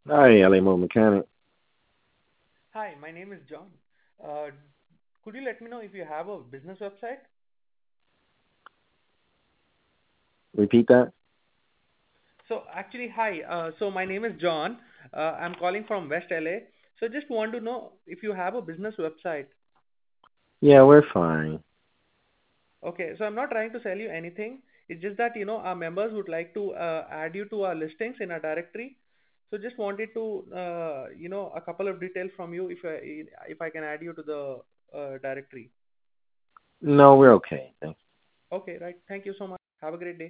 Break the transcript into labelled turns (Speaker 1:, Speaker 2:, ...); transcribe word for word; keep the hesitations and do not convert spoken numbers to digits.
Speaker 1: Hi, L A Mo Mechanic.
Speaker 2: Hi, my name is John. Uh, could you let me know if you have a business website?
Speaker 1: Repeat that?
Speaker 2: So actually, hi. Uh, so my name is John. Uh, I'm calling from West L A. So just want to know if you have a business website.
Speaker 1: Yeah, we're fine.
Speaker 2: Okay, so I'm not trying to sell you anything. It's just that you know our members would like to uh, add you to our listings in our directory. So just wanted to uh, you know a couple of details from you if I if I can add you to the uh, directory.
Speaker 1: No, we're okay. Thanks.
Speaker 2: Okay, right. Thank you so much. Have a great day.